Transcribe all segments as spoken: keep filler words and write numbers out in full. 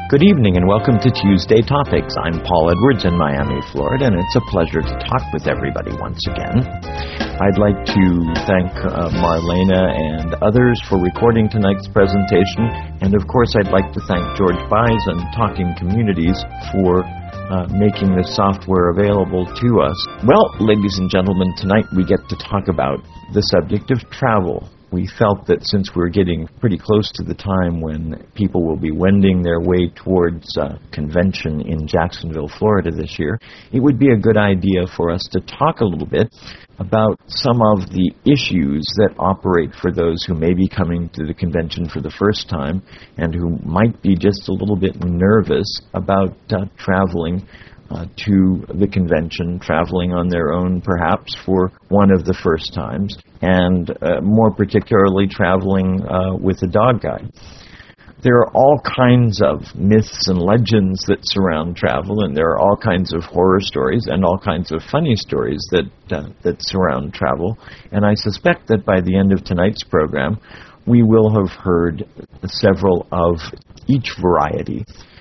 Good evening and welcome to Tuesday Topics. I'm Paul Edwards in Miami, Florida, and it's a pleasure to talk with everybody once again. I'd like to thank uh, Marlena and others for recording tonight's presentation, and of course I'd like to thank George Buys and Talking Communities for uh, making this software available to us. Well, ladies and gentlemen, tonight we get to talk about the subject of travel. We felt that since we're getting pretty close to the time when people will be wending their way towards a convention in Jacksonville, Florida this year, it would be a good idea for us to talk a little bit about some of the issues that operate for those who may be coming to the convention for the first time and who might be just a little bit nervous about uh, traveling Uh, to the convention, traveling on their own perhaps for one of the first times, and uh, more particularly traveling uh, with a dog guide. There are all kinds of myths and legends that surround travel, and there are all kinds of horror stories and all kinds of funny stories that uh, that surround travel. And I suspect that by the end of tonight's program, we will have heard several of each variety.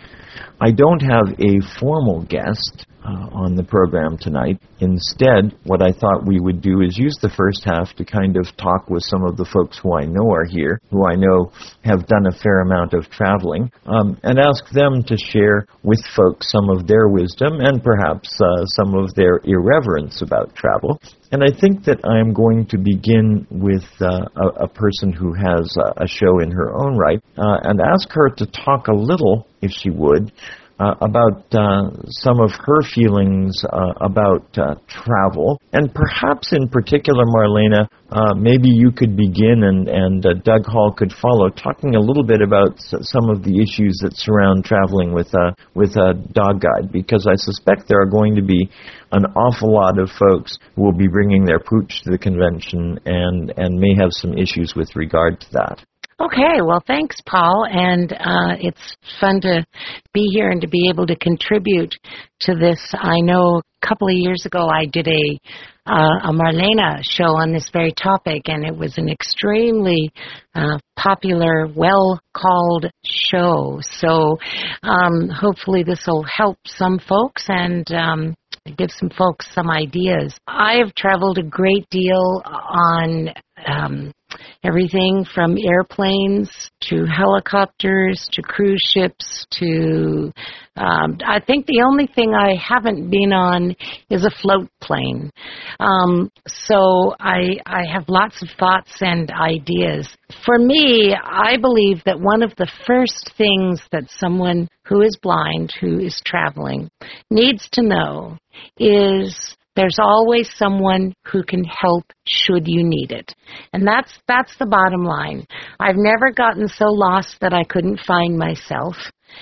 I don't have a formal guest uh, on the program tonight. Instead, what I thought we would do is use the first half to kind of talk with some of the folks who I know are here, who I know have done a fair amount of traveling, um, and ask them to share with folks some of their wisdom and perhaps uh, some of their irreverence about travel. And I think that I'm going to begin with uh, a, a person who has a, a show in her own right uh, and ask her to talk a little, if she would, uh, about uh, some of her feelings uh, about uh, travel. And perhaps in particular, Marlena, uh, maybe you could begin and, and uh, Doug Hall could follow, talking a little bit about s- some of the issues that surround traveling with a, with a dog guide, because I suspect there are going to be an awful lot of folks who will be bringing their pooch to the convention and, and may have some issues with regard to that. Okay, well, thanks, Paul, and uh, it's fun to be here and to be able to contribute to this. I know a couple of years ago I did a, uh, a Marlena show on this very topic, and it was an extremely uh, popular, well-called show. So um, hopefully this will help some folks and um, give some folks some ideas. I have traveled a great deal on um, everything from airplanes to helicopters to cruise ships to, um, I think the only thing I haven't been on is a float plane. Um, so I, I have lots of thoughts and ideas. For me, I believe that one of the first things that someone who is blind, who is traveling, needs to know is there's always someone who can help should you need it. And that's that's the bottom line. I've never gotten so lost that I couldn't find myself.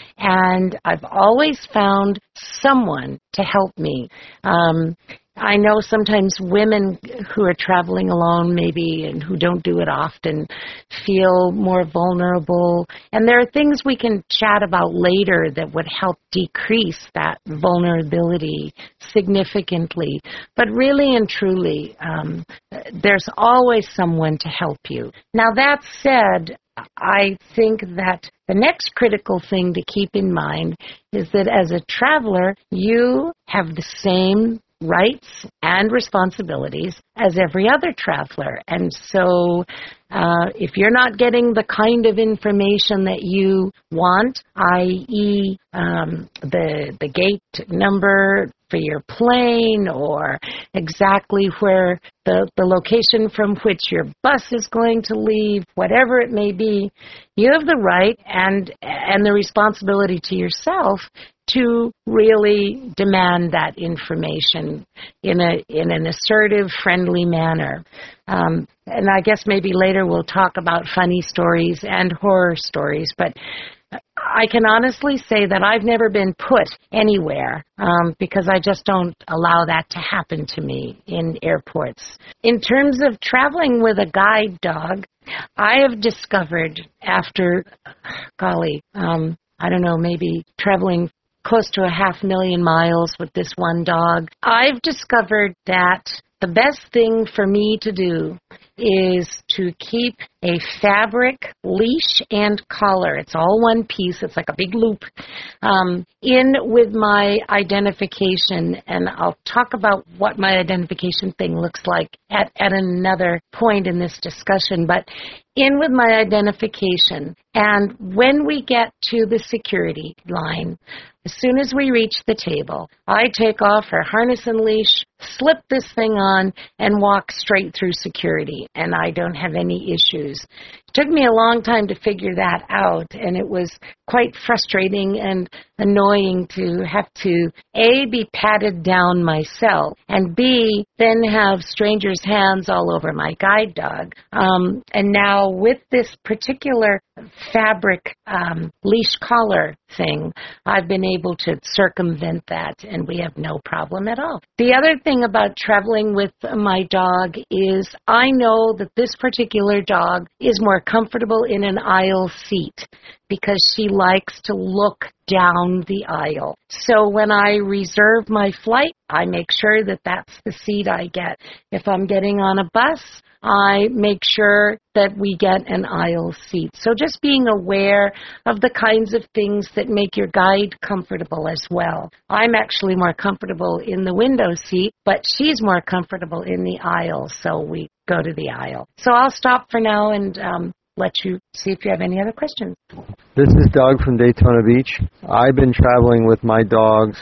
And I've always found someone to help me. Um, I know sometimes women who are traveling alone maybe and who don't do it often feel more vulnerable. And there are things we can chat about later that would help decrease that vulnerability significantly. But really and truly, um, there's always someone to help you. Now, that said, I think that the next critical thing to keep in mind is that as a traveler, you have the same rights and responsibilities as every other traveler. And so uh, if you're not getting the kind of information that you want, that is um, the, the gate number for your plane or exactly where the, the location from which your bus is going to leave, whatever it may be, you have the right and and the responsibility to yourself to really demand that information in a in an assertive, friendly manner. Um, and I guess maybe later we'll talk about funny stories and horror stories, but I can honestly say that I've never been put anywhere um, because I just don't allow that to happen to me in airports. In terms of traveling with a guide dog, I have discovered after, golly, um, I don't know, maybe traveling close to a half million miles with this one dog, I've discovered that the best thing for me to do is to keep a fabric leash and collar. It's all one piece. It's like a big loop um, in with my identification. And I'll talk about what my identification thing looks like at, at another point in this discussion. But in with my identification. And when we get to the security line, as soon as we reach the table, I take off her harness and leash, slip this thing on, and walk straight through security, and I don't have any issues. It took me a long time to figure that out, and it was quite frustrating and annoying to have to, A, be patted down myself, and B, then have strangers' hands all over my guide dog. Um, and now with this particular fabric um, leash collar thing, I've been able to circumvent that, and we have no problem at all. The other thing about traveling with my dog is I know that this particular dog is more comfortable in an aisle seat because she likes to look down the aisle. So when I reserve my flight, I make sure that that's the seat I get. If I'm getting on a bus, I make sure that we get an aisle seat. So just being aware of the kinds of things that make your guide comfortable as well. I'm actually more comfortable in the window seat, but she's more comfortable in the aisle, so we go to the aisle. So I'll stop for now and um, let you see if you have any other questions. This is Doug from Daytona Beach. I've been traveling with my dogs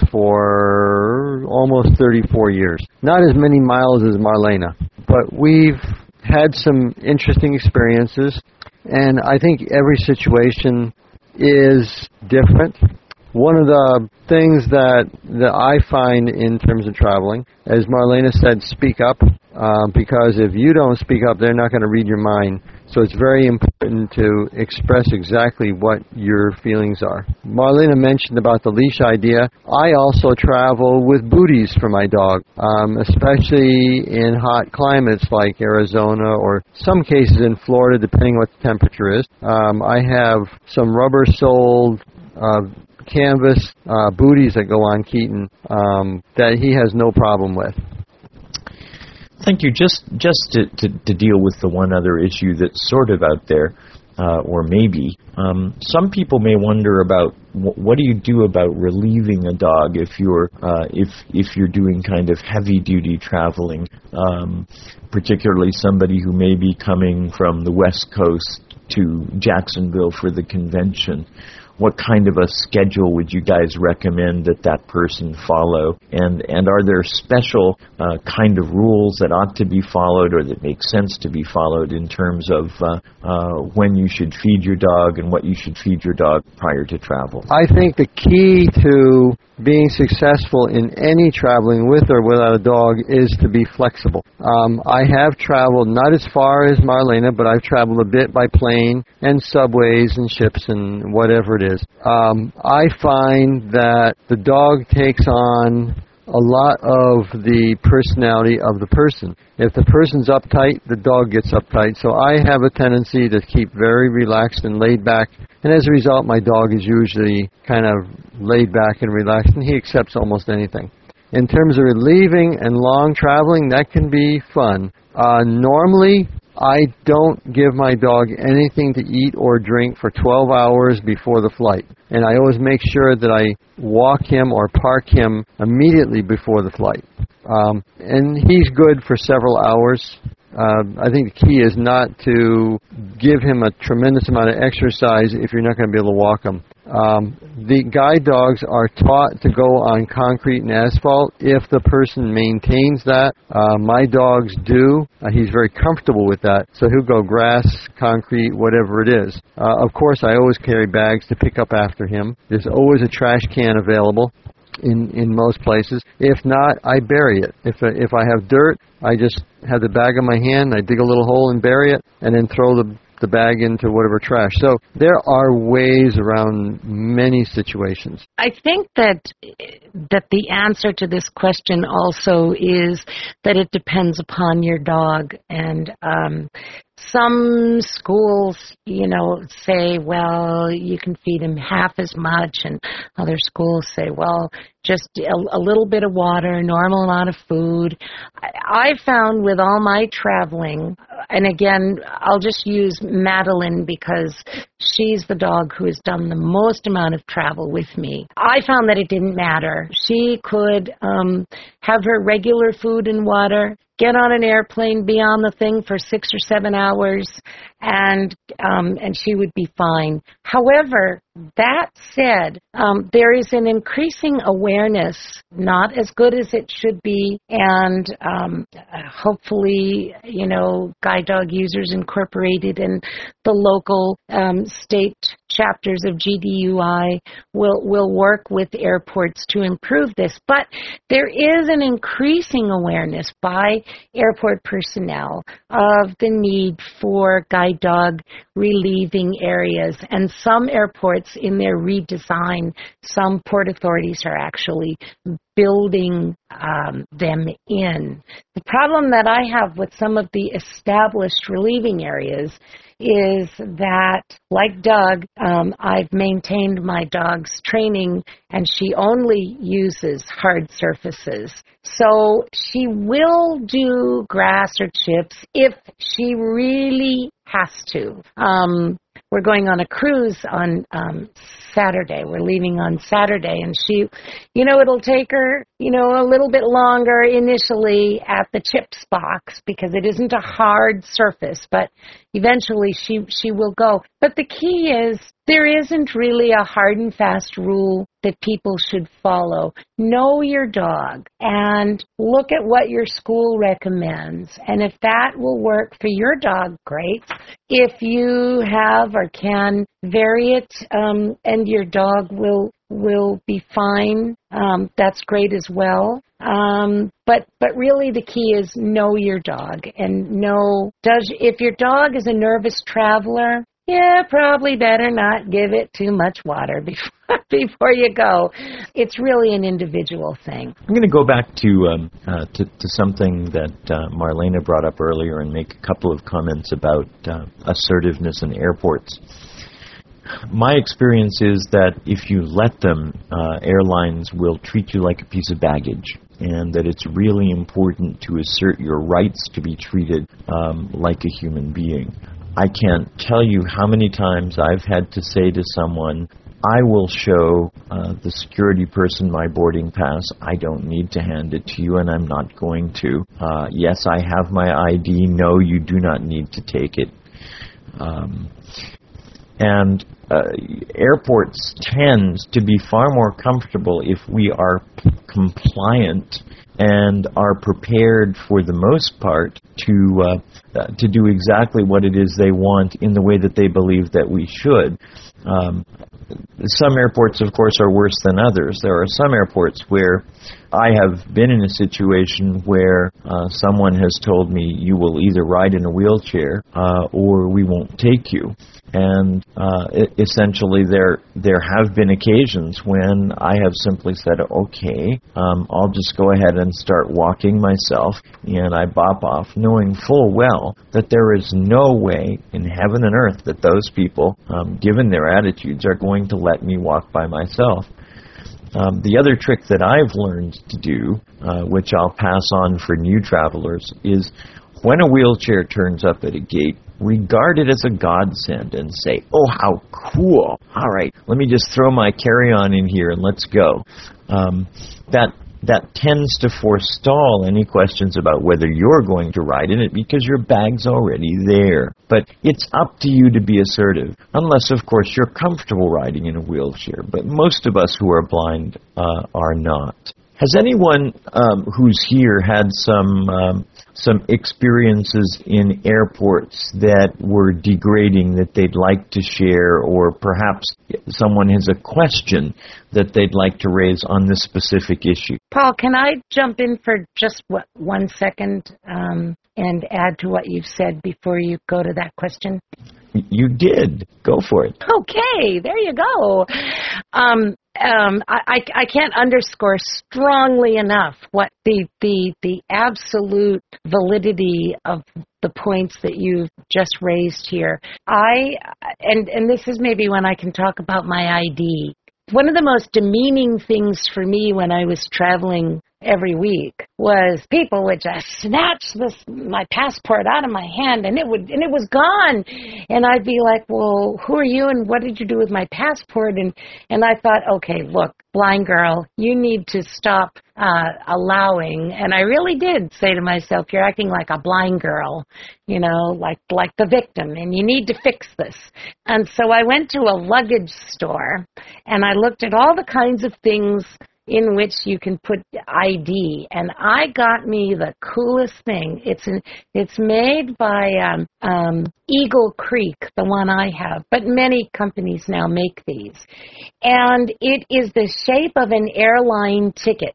for almost thirty-four years. Not as many miles as Marlena, but we've had some interesting experiences, and I think every situation is different. One of the things that, that I find in terms of traveling, as Marlena said, speak up, uh, because if you don't speak up, they're not going to read your mind. So it's very important to express exactly what your feelings are. Marlena mentioned about the leash idea. I also travel with booties for my dog, um, especially in hot climates like Arizona or some cases in Florida, depending what the temperature is. Um, I have some rubber-soled uh, canvas uh, booties that go on Keaton um, that he has no problem with. Thank you. Just just to, to, to deal with the one other issue that's sort of out there, uh, or maybe, um, some people may wonder about wh- what do you do about relieving a dog if you're uh, if if you're doing kind of heavy duty traveling, um, particularly somebody who may be coming from the West Coast to Jacksonville for the convention. What kind of a schedule would you guys recommend that that person follow? And and are there special uh, kind of rules that ought to be followed or that make sense to be followed in terms of uh, uh, when you should feed your dog and what you should feed your dog prior to travel? I think the key to being successful in any traveling with or without a dog is to be flexible. Um, I have traveled not as far as Marlena, but I've traveled a bit by plane and subways and ships and whatever it is. Um, I find that the dog takes on a lot of the personality of the person. If the person's uptight, the dog gets uptight. So I have a tendency to keep very relaxed and laid back. And as a result, my dog is usually kind of laid back and relaxed, and he accepts almost anything. In terms of relieving and long traveling, that can be fun. Uh, normally, I don't give my dog anything to eat or drink for twelve hours before the flight. And I always make sure that I walk him or park him immediately before the flight. Um, and he's good for several hours. Uh, I think the key is not to give him a tremendous amount of exercise if you're not going to be able to walk him. Um, the guide dogs are taught to go on concrete and asphalt if the person maintains that. Uh, my dogs do. Uh, he's very comfortable with that. So he'll go grass, concrete, whatever it is. Uh, of course, I always carry bags to pick up after him. There's always a trash can available in, in most places. If not, I bury it. If, if I have dirt, I just have the bag in my hand, I dig a little hole and bury it, and then throw the the bag into whatever trash. So there are ways around many situations. I think that that the answer to this question also is that it depends upon your dog. And um, some schools, you know, say, well, you can feed him half as much, and other schools say, well, just a, a little bit of water, a normal amount of food. I, I found with all my traveling, and again, I'll just use Madeline because she's the dog who has done the most amount of travel with me. I found that it didn't matter. She could um, have her regular food and water, get on an airplane, be on the thing for six or seven hours, and um, and she would be fine. However, that said, um, there is an increasing awareness, not as good as it should be, and um, hopefully, you know, Guide Dog Users Incorporated and the local um, state chapters of G D U I will will work with airports to improve this. But there is an increasing awareness by airport personnel of the need for guide dog relieving areas. And some airports, in their redesign, some port authorities are actually building um, them in. The problem that I have with some of the established relieving areas is that, like Doug, um, I've maintained my dog's training, and she only uses hard surfaces. So she will do grass or chips if she really has to. Um, we're going on a cruise on um, Saturday. We're leaving on Saturday, and she, you know, it'll take her, you know, a little bit longer initially at the chips box because it isn't a hard surface, but eventually she she will go. But the key is there isn't really a hard and fast rule that people should follow. Know your dog and look at what your school recommends. And if that will work for your dog, great. If you have or can vary it um, and your dog will will be fine, um, that's great as well. Um, but but really the key is know your dog and know, does if your dog is a nervous traveler, yeah, probably better not give it too much water before, before you go. It's really an individual thing. I'm going to go back to, um, uh, to to something that uh, Marlena brought up earlier and make a couple of comments about uh, assertiveness in airports. My experience is that if you let them, uh, airlines will treat you like a piece of baggage, and that it's really important to assert your rights to be treated um, like a human being. I can't tell you how many times I've had to say to someone, I will show uh, the security person my boarding pass. I don't need to hand it to you, and I'm not going to. Uh, yes, I have my I D. No, you do not need to take it. Um, and uh, airports tend to be far more comfortable if we are p- compliant and are prepared for the most part to uh, uh, to do exactly what it is they want in the way that they believe that we should. Um, some airports, of course, are worse than others. There are some airports where I have been in a situation where uh, someone has told me, you will either ride in a wheelchair uh, or we won't take you. And uh, essentially there there have been occasions when I have simply said, okay, um, I'll just go ahead and start walking myself, and I bop off, knowing full well that there is no way in heaven and earth that those people, um, given their attitudes, are going to let me walk by myself. Um, the other trick that I've learned to do, uh, which I'll pass on for new travelers, is when a wheelchair turns up at a gate, regard it as a godsend and say, oh, how cool. All right, let me just throw my carry-on in here and let's go. Um, that that tends to forestall any questions about whether you're going to ride in it because your bag's already there. But it's up to you to be assertive, unless, of course, you're comfortable riding in a wheelchair. But most of us who are blind uh, are not. Has anyone um, who's here had some um, some experiences in airports that were degrading that they'd like to share, or perhaps someone has a question that they'd like to raise on this specific issue? Paul, can I jump in for just what, one second um, and add to what you've said before you go to that question? You did. Go for it. Okay, there you go. Um, um, I, I, I can't underscore strongly enough what the, the the absolute validity of the points that you've just raised here. I and and this is maybe when I can talk about my I D. One of the most demeaning things for me when I was traveling every week was people would just snatch this my passport out of my hand and it would and it was gone, and I'd be like, well, who are you and what did you do with my passport? And and I thought, okay, look, blind girl, you need to stop uh allowing. And I really did say to myself, you're acting like a blind girl, you know, like like the victim, and you need to fix this. And so I went to a luggage store and I looked at all the kinds of things in which you can put I D, and I got me the coolest thing. It's an, it's made by um, um, Eagle Creek, the one I have, but many companies now make these, and it is the shape of an airline ticket.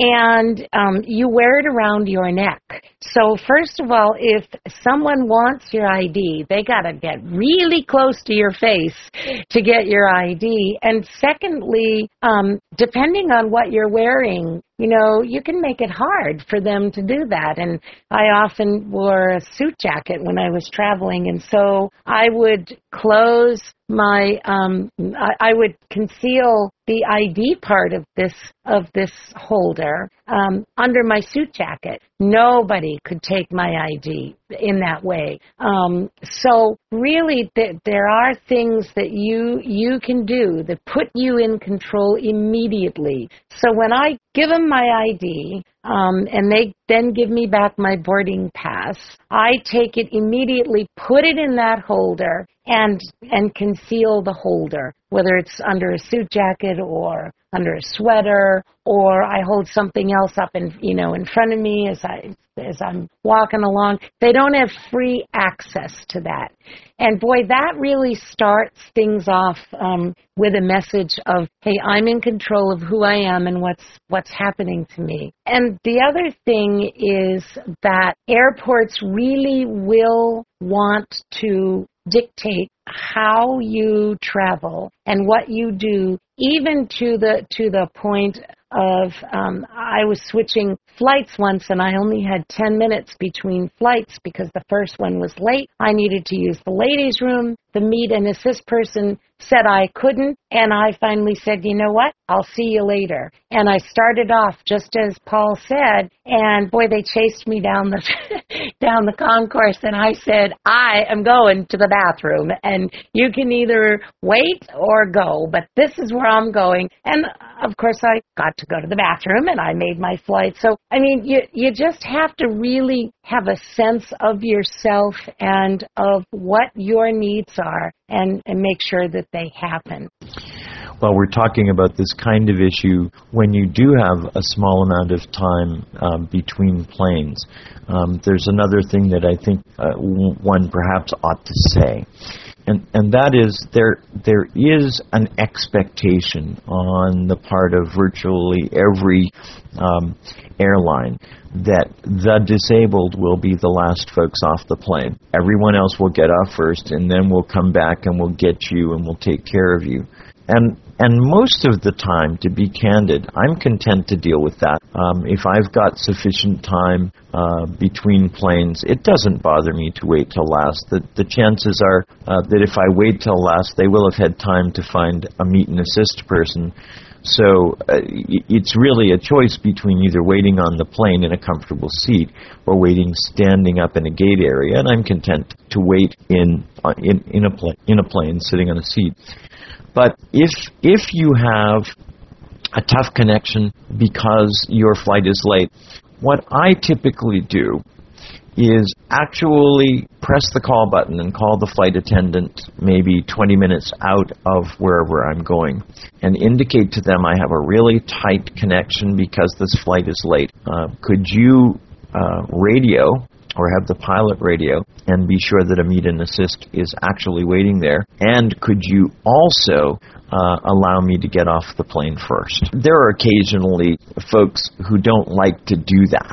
And um, you wear it around your neck. So first of all, if someone wants your I D, they got to get really close to your face to get your I D. And secondly, um, depending on what you're wearing, you know, you can make it hard for them to do that. And I often wore a suit jacket when I was traveling, and so I would close my, um, I, I would conceal the I D part of this of this holder um, under my suit jacket. Nobody could take my I D in that way. Um, so really, th- there are things that you you can do that put you in control immediately. So when I give them my I D, um, and they then give me back my boarding pass, I take it immediately, put it in that holder, and and conceal the holder, whether it's under a suit jacket or under a sweater, or I hold something else up in, you know, in front of me as I as I'm walking along. They don't have free access to that. And boy, that really starts things off um, with a message of, hey, I'm in control of who I am and what's what's happening to me. And the other thing is that airports really will want to dictate how you travel and what you do, even to the to the point of um, I was switching flights once, and I only had ten minutes between flights because the first one was late. I needed to use the ladies' room. The meet and assist person said I couldn't, and I finally said, you know what, I'll see you later. And I started off just as Paul said, and boy, they chased me down the down the concourse, and I said, I am going to the bathroom, and you can either wait or go, but this is where I'm going. And of course, I got to go to the bathroom, and I made my flight. So, I mean, you you just have to really have a sense of yourself and of what your needs are, and, and make sure that they happen. Well, we're talking about this kind of issue when you do have a small amount of time um, between planes. Um, there's another thing that I think uh, one perhaps ought to say. And and that is there there is an expectation on the part of virtually every um, airline that the disabled will be the last folks off the plane. Everyone else will get off first, and then we'll come back and we'll get you and we'll take care of you. And and most of the time, to be candid, I'm content to deal with that. Um, if I've got sufficient time uh, between planes, it doesn't bother me to wait till last. The, the chances are uh, that if I wait till last, they will have had time to find a meet and assist person. So uh, it's really a choice between either waiting on the plane in a comfortable seat or waiting standing up in a gate area, and I'm content to wait in uh, in in a pla- in a plane sitting on a seat. But if if you have a tough connection because your flight is late, what I typically do is actually press the call button and call the flight attendant maybe twenty minutes out of wherever I'm going and indicate to them I have a really tight connection because this flight is late. Uh, could you uh, radio or have the pilot radio and be sure that a meet and assist is actually waiting there? And could you also uh, allow me to get off the plane first? There are occasionally folks who don't like to do that.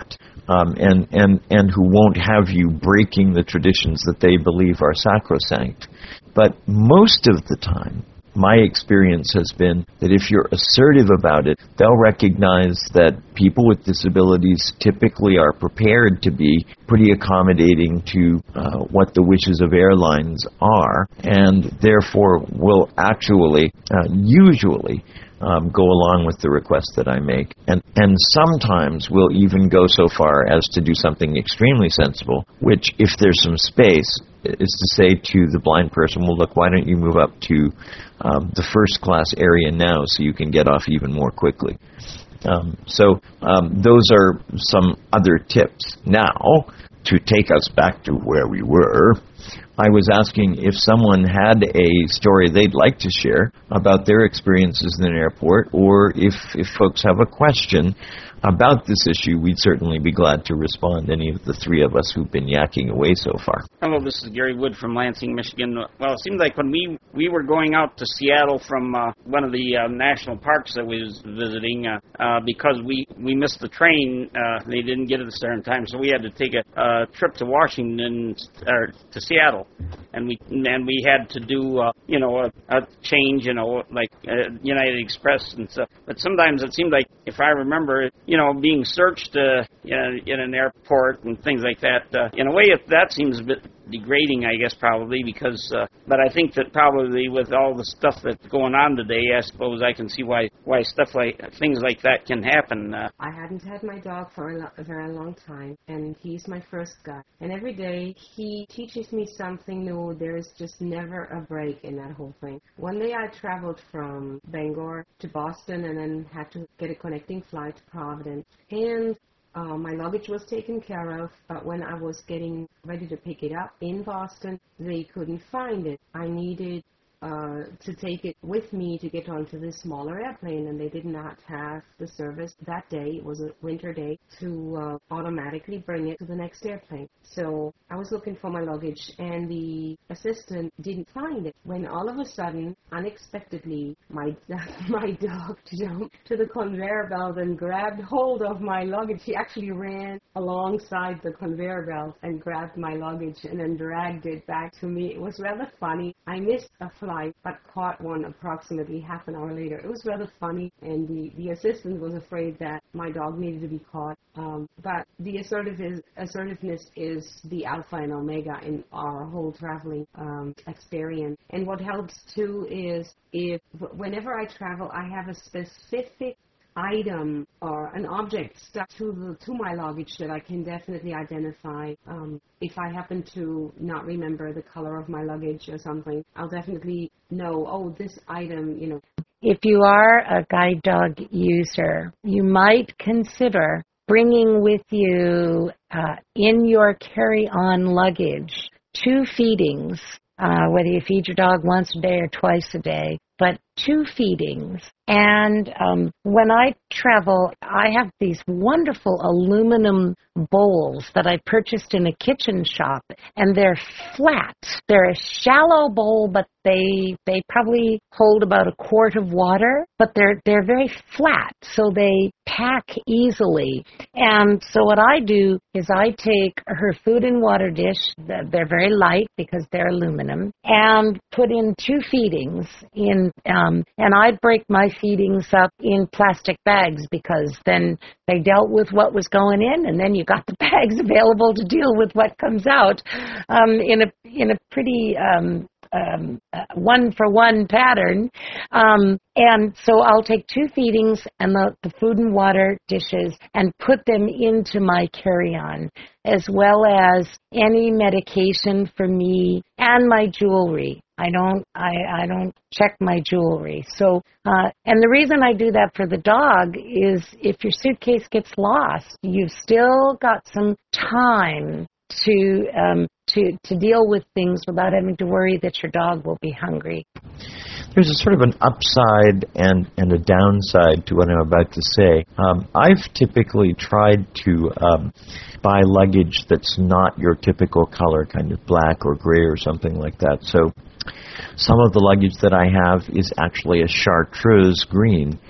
um, and, and, and who won't have you breaking the traditions that they believe are sacrosanct. But most of the time, my experience has been that if you're assertive about it, they'll recognize that people with disabilities typically are prepared to be pretty accommodating to uh, what the wishes of airlines are, and therefore will actually, uh, usually, Um, go along with the request that I make. And, and sometimes we'll even go so far as to do something extremely sensible, which, if there's some space, is to say to the blind person, well, look, why don't you move up to um, the first class area now so you can get off even more quickly. Um, so um, those are some other tips. Now, to take us back to where we were, I was asking if someone had a story they'd like to share about their experiences in an airport, or if, if folks have a question about this issue, we'd certainly be glad to respond, any of the three of us who've been yakking away so far. Hello, this is Gary Wood from Lansing, Michigan. Well, it seemed like when we, we were going out to Seattle from uh, one of the uh, national parks that we was visiting, uh, uh, because we, we missed the train, uh, they didn't get us there in time, so we had to take a uh, trip to Washington, or to Seattle. And we and we had to do, uh, you know, a, a change, you know, like uh, United Express and stuff. But sometimes it seemed like, if I remember, you know, being searched uh, in, in an airport and things like that, uh, in a way, it, that seems a bit degrading, I guess, probably, because, uh, but I think that probably with all the stuff that's going on today, I suppose I can see why, why stuff like, things like that can happen. Uh, I hadn't had my dog for a, lo- a very long time, and he's my first guy. And every day he teaches me something new. There's just never a break in that whole thing. One day I traveled from Bangor to Boston and then had to get a connecting flight to Providence. And Uh, my luggage was taken care of, but when I was getting ready to pick it up in Boston, they couldn't find it. I needed uh, to take it with me to get onto this smaller airplane, and they did not have the service that day. It was a winter day to uh, automatically bring it to the next airplane. So I was looking for my luggage, and the assistant didn't find it. When all of a sudden, unexpectedly, my my dog jumped to the conveyor belt and grabbed hold of my luggage. He actually ran alongside the conveyor belt and grabbed my luggage and then dragged it back to me. It was rather funny. I missed a flight, but caught one approximately half an hour later. It was rather funny, and the, the assistant was afraid that my dog needed to be caught. Um, but the assertive is, assertiveness is the alpha and omega in our whole traveling um, experience. And what helps too is if whenever I travel, I have a specific item or an object stuck to the, to my luggage that I can definitely identify. Um, if I happen to not remember the color of my luggage or something, I'll definitely know, oh, this item, you know. If you are a guide dog user, you might consider bringing with you uh, in your carry-on luggage two feedings, uh, whether you feed your dog once a day or twice a day, but two feedings. And um, when I travel, I have these wonderful aluminum bowls that I purchased in a kitchen shop, and they're flat. They're a shallow bowl, but they they probably hold about a quart of water, but they're they're very flat, so they pack easily. And so what I do is I take her food and water dish, they're very light because they're aluminum, and put in two feedings in, um, and I break my feedings up in plastic bags, because then they dealt with what was going in, and then you got the bags available to deal with what comes out um, in a in a pretty um, um, uh, one-for-one pattern. Um, and so I'll take two feedings and the, the food and water dishes and put them into my carry-on, as well as any medication for me and my jewelry. I don't, I, I don't check my jewelry. So, uh, and the reason I do that for the dog is if your suitcase gets lost, you've still got some time to, um, to, to deal with things without having to worry that your dog will be hungry. There's a sort of an upside and, and a downside to what I'm about to say. Um, I've typically tried to um, buy luggage that's not your typical color, kind of black or gray or something like that. So some of the luggage that I have is actually a chartreuse green.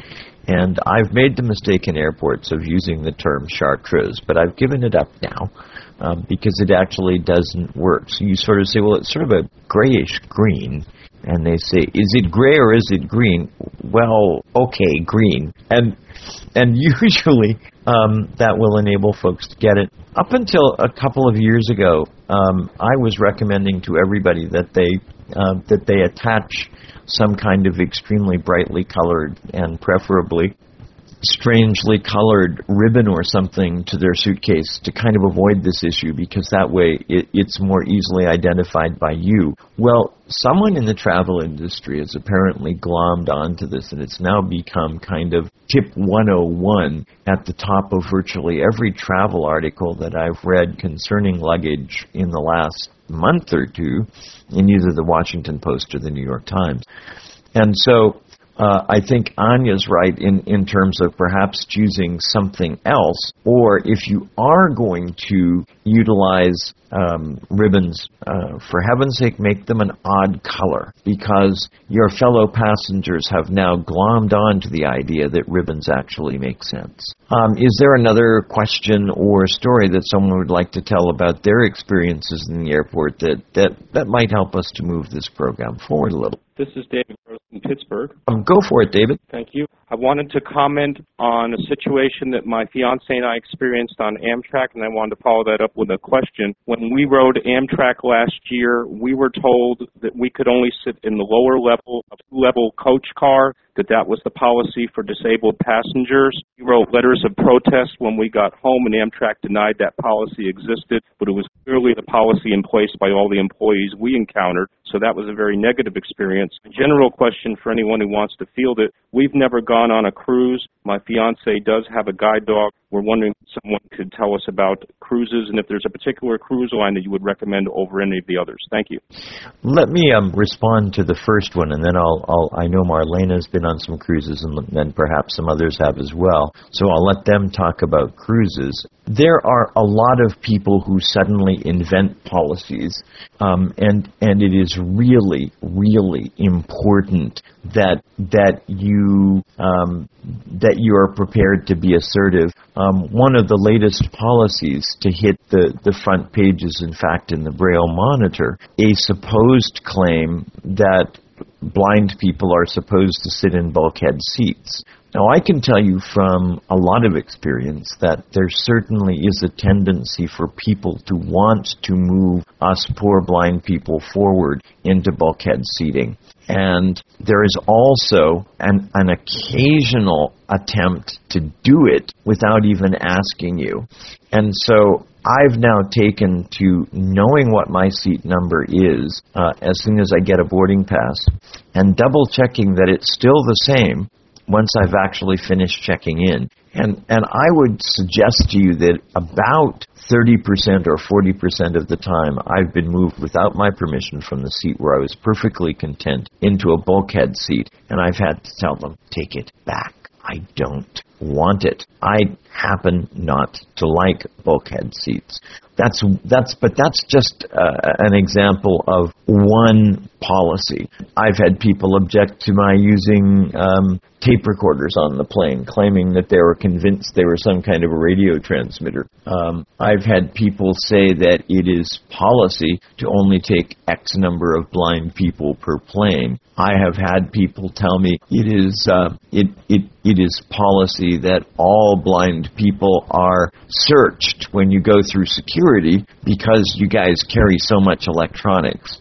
And I've made the mistake in airports of using the term chartreuse, but I've given it up now um, because it actually doesn't work. So you sort of say, well, it's sort of a grayish green. And they say, is it gray or is it green? Well, okay, green. And and usually um, that will enable folks to get it. Up until a couple of years ago, um, I was recommending to everybody that they uh, that they attach some kind of extremely brightly colored and preferably strangely colored ribbon or something to their suitcase to kind of avoid this issue, because that way it, it's more easily identified by you. Well, someone in the travel industry has apparently glommed onto this, and it's now become kind of tip one oh one at the top of virtually every travel article that I've read concerning luggage in the last month or two in either the Washington Post or the New York Times. And so Uh, I think Anya's right in, in terms of perhaps choosing something else, or if you are going to utilize um, ribbons, uh, for heaven's sake, make them an odd color, because your fellow passengers have now glommed on to the idea that ribbons actually make sense. Um, is there another question or story that someone would like to tell about their experiences in the airport that, that, that might help us to move this program forward a little? This is David Gross in Pittsburgh. Um, go for it, David. Thank you. I wanted to comment on a situation that my fiance and I experienced on Amtrak, and I wanted to follow that up with a question. When we rode Amtrak last year, we were told that we could only sit in the lower level, a two-level coach car, that that was the policy for disabled passengers. We wrote letters of protest when we got home, and Amtrak denied that policy existed, but it was clearly the policy in place by all the employees we encountered, so that was a very negative experience. A general question for anyone who wants to field it: we've never gone on a cruise. My fiance does have a guide dog. We're wondering if someone could tell us about cruises, and if there's a particular cruise line that you would recommend over any of the others. Thank you. Let me um, respond to the first one, and then I'll, I'll, I know Marlena's been on some cruises, and then perhaps some others have as well, so I'll let them talk about cruises. There are a lot of people who suddenly invent policies, um, and and it is really, really important that that you um, that you are prepared to be assertive. Um, one of the latest policies to hit the, the front pages, in fact, in the Braille Monitor, a supposed claim that blind people are supposed to sit in bulkhead seats. Now, I can tell you from a lot of experience that there certainly is a tendency for people to want to move us poor blind people forward into bulkhead seating. And there is also an, an occasional attempt to do it without even asking you. And so I've now taken to knowing what my seat number is uh, as soon as I get a boarding pass, and double checking that it's still the same once I've actually finished checking in. And and I would suggest to you that about thirty percent or forty percent of the time I've been moved without my permission from the seat where I was perfectly content into a bulkhead seat, and I've had to tell them, take it back. I don't want it. I happen not to like bulkhead seats. That's that's, but that's just uh, an example of one policy. I've had people object to my using um, tape recorders on the plane, claiming that they were convinced they were some kind of a radio transmitter. Um, I've had people say that it is policy to only take X number of blind people per plane. I have had people tell me it is uh, it it it is policy that all blind people are searched when you go through security because you guys carry so much electronics.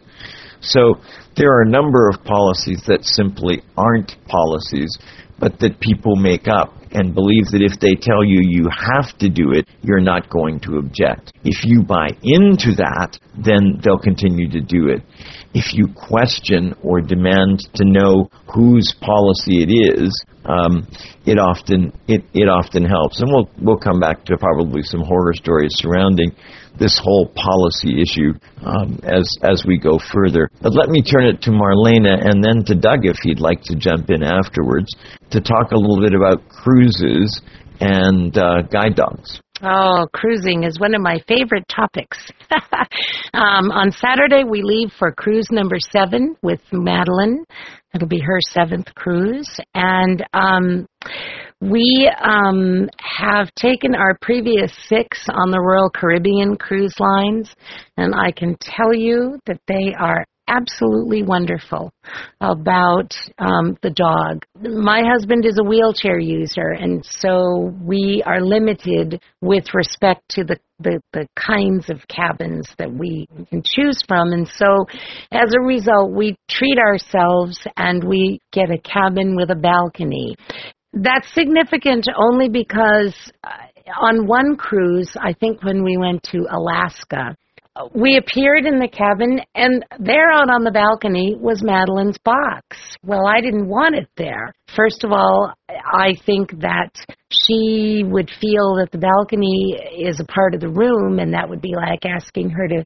So there are a number of policies that simply aren't policies, but that people make up and believe that if they tell you you have to do it, you're not going to object. If you buy into that, then they'll continue to do it. If you question or demand to know whose policy it is, um, it often it, it often helps. And we'll we'll come back to probably some horror stories surrounding this whole policy issue um, as as we go further. But let me turn it to Marlena and then to Doug if he'd like to jump in afterwards to talk a little bit about cruises and uh, guide dogs. Oh, cruising is one of my favorite topics. um, on Saturday, we leave for cruise number seven with Madeline. It'll be her seventh cruise. And um, we um, have taken our previous six on the Royal Caribbean cruise lines, and I can tell you that they are absolutely wonderful about um, the dog. My husband is a wheelchair user, and so we are limited with respect to the, the, the kinds of cabins that we can choose from. And so as a result, we treat ourselves and we get a cabin with a balcony. That's significant only because on one cruise, I think when we went to Alaska, we appeared in the cabin, and there out on the balcony was Madeline's box. Well, I didn't want it there. First of all, I think that she would feel that the balcony is a part of the room, and that would be like asking her to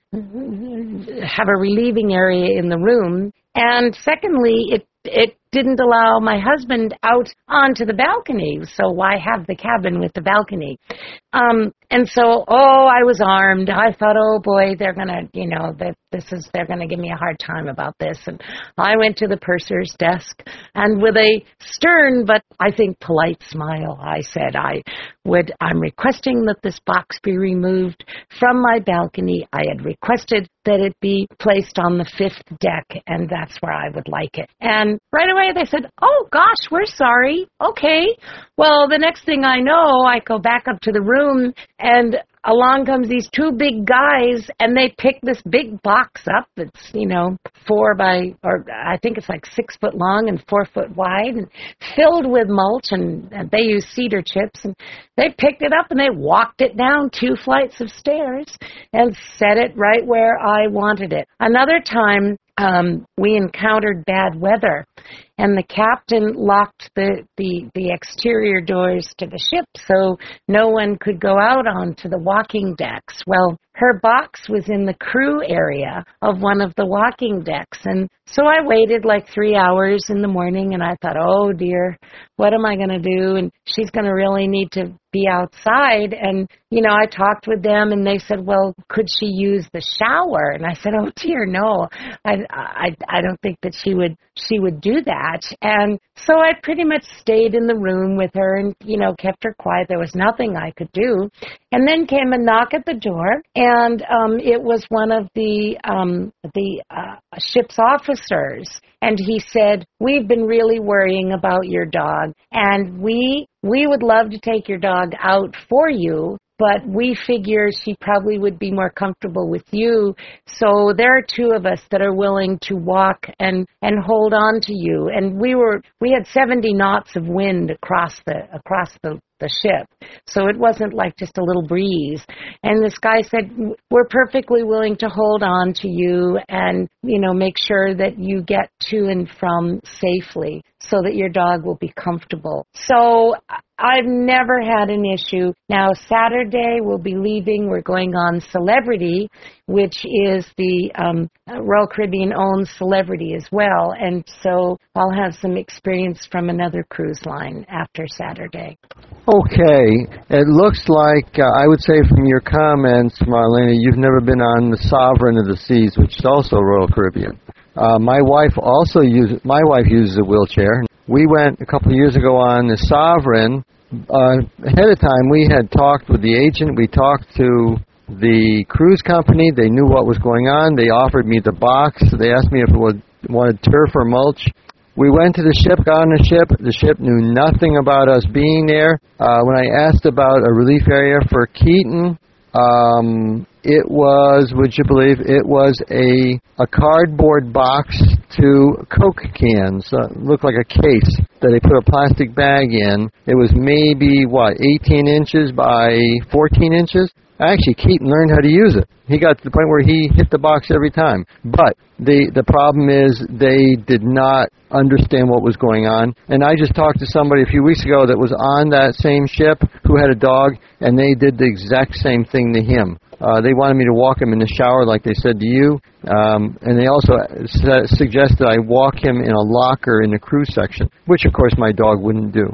have a relieving area in the room. And secondly, it it didn't allow my husband out onto the balcony, so why have the cabin with the balcony? Um, and so, oh, I was armed. I thought, oh boy, they're gonna, you know, that this is, they're gonna give me a hard time about this. And I went to the purser's desk, and with a stern but I think polite smile, I said, I would, I'm requesting that this box be removed from my balcony. I had requested that it be placed on the fifth deck, and that's where I would like it. And right away they said, oh gosh, we're sorry. Okay. Well, the next thing I know, I go back up to the room, and along comes these two big guys, and they pick this big box up that's, you know, four by, or I think it's like six foot long and four foot wide, and filled with mulch, and, and they use cedar chips, and they picked it up and they walked it down two flights of stairs and set it right where I wanted it. Another time, um, we encountered bad weather, and the captain locked the, the, the exterior doors to the ship so no one could go out onto the walking decks. Well, her box was in the crew area of one of the walking decks, and so I waited like three hours in the morning, and I thought, oh dear, what am I going to do? And she's going to really need to be outside. And, you know, I talked with them, and they said, well, could she use the shower? And I said, oh dear, no, I, I, I don't think that she would, she would do that. And so I pretty much stayed in the room with her and, you know, kept her quiet. There was nothing I could do. And then came a knock at the door, and um, it was one of the um, the uh, ship's officers. And he said, we've been really worrying about your dog, and we we would love to take your dog out for you, but we figure she probably would be more comfortable with you. So there are two of us that are willing to walk and, and hold on to you. And we were we had seventy knots of wind across the across the the ship. So it wasn't like just a little breeze. And this guy said, we're perfectly willing to hold on to you and, you know, make sure that you get to and from safely so that your dog will be comfortable. So I've never had an issue. Now, Saturday we'll be leaving. We're going on Celebrity, which is the um, Royal Caribbean-owned Celebrity as well. And so I'll have some experience from another cruise line after Saturday. Okay. It looks like, uh, I would say from your comments, Marlena, you've never been on the Sovereign of the Seas, which is also Royal Caribbean. Uh, my wife also uses, my wife uses a wheelchair. We went a couple of years ago on the Sovereign. Uh, ahead of time, we had talked with the agent. We talked to the cruise company. They knew what was going on. They offered me the box. They asked me if I would, wanted turf or mulch. We went to the ship, got on the ship. The ship knew nothing about us being there. Uh, when I asked about a relief area for Keaton, um, it was, would you believe, it was a a cardboard box to Coke cans. Uh, looked like a case that they put a plastic bag in. It was maybe, what, eighteen inches by fourteen inches? Actually, Keaton learned how to use it. He got to the point where he hit the box every time. But the the problem is they did not understand what was going on. And I just talked to somebody a few weeks ago that was on that same ship who had a dog, and they did the exact same thing to him. Uh, they wanted me to walk him in the shower like they said to you, um, and they also su- suggested I walk him in a locker in the crew section, which, of course, my dog wouldn't do.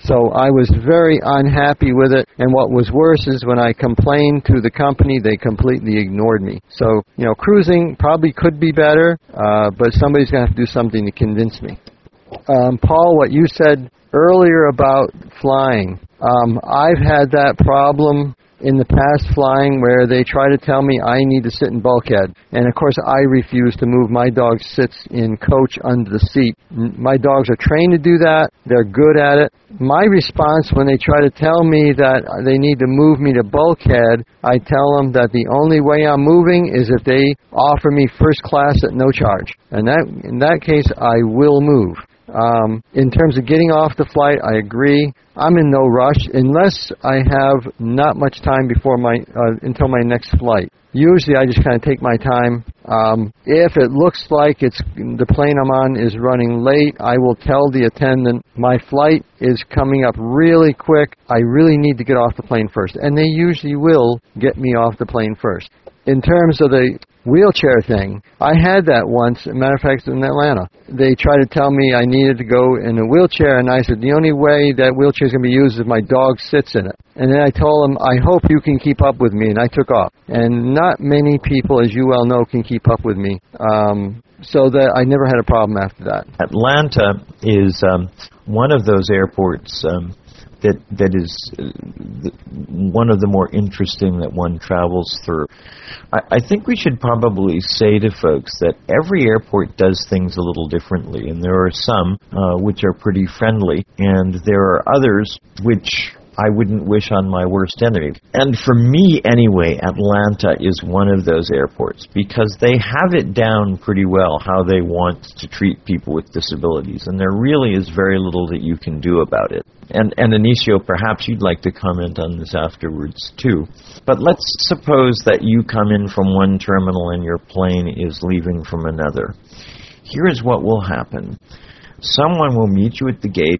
So I was very unhappy with it, and what was worse is when I complained to the company, they completely ignored me. So, you know, cruising probably could be better, uh, but somebody's going to have to do something to convince me. Um, Paul, what you said earlier about flying, um, I've had that problem in the past flying where they try to tell me I need to sit in bulkhead. And, of course, I refuse to move. My dog sits in coach under the seat. My dogs are trained to do that. They're good at it. My response when they try to tell me that they need to move me to bulkhead, I tell them that the only way I'm moving is if they offer me first class at no charge. And that, in that case, I will move. Um, in terms of getting off the flight, I agree. I'm in no rush unless I have not much time before my uh, until my next flight. Usually, I just kind of take my time. Um, if it looks like it's the plane I'm on is running late, I will tell the attendant my flight is coming up really quick. I really need to get off the plane first, and they usually will get me off the plane first. In terms of the wheelchair thing, I had that once, as a matter of fact, in Atlanta. They tried to tell me I needed to go in a wheelchair, and I said, the only way that wheelchair is going to be used is if my dog sits in it. And then I told them, I hope you can keep up with me, and I took off. And not many people, as you well know, can keep up with me. Um, so that I never had a problem after that. Atlanta is um, one of those airports um, that that is uh, the, one of the more interesting that one travels through. I, I think we should probably say to folks that every airport does things a little differently, and there are some uh, which are pretty friendly, and there are others which I wouldn't wish on my worst enemy. And for me, anyway, Atlanta is one of those airports because they have it down pretty well how they want to treat people with disabilities, and there really is very little that you can do about it. And, and Anicio, perhaps you'd like to comment on this afterwards, too. But let's suppose that you come in from one terminal and your plane is leaving from another. Here is what will happen. Someone will meet you at the gate